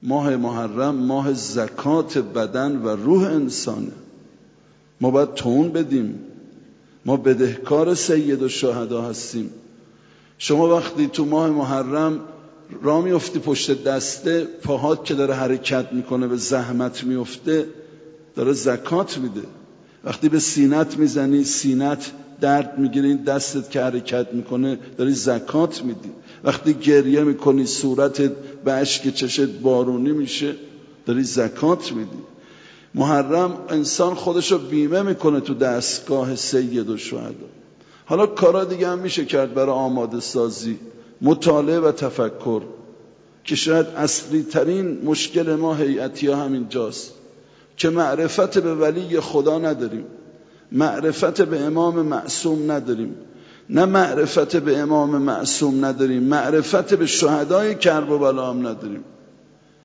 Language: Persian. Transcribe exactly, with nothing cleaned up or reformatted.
ماه محرم ماه زکات بدن و روح انسانه. ما باید تون بدیم. ما بدهکار سید الشهدا هستیم. شما وقتی تو ماه محرم راه میفتی پشت دسته، پاهات که داره حرکت میکنه به زحمت میفته، داره زکات میده. وقتی به سینت میزنی، سینت درد میگیره، این دستت که حرکت میکنه داری زکات میدی. وقتی گریه میکنی، صورتت به اشک چشت بارونی میشه، داری زکات میدی. محرم انسان خودشو بیمه میکنه تو دستگاه سید الشهدا. حالا کارا دیگه هم میشه کرد برای آماده سازی، مطالعه و تفکر، که شاید اصلی ترین مشکل ما هیئتی ها همین جاست که معرفت به ولی خدا نداریم، معرفت به امام معصوم نداریم. نه معرفت به امام معصوم نداریم، معرفت به شهدای کرب و بلا هم نداریم.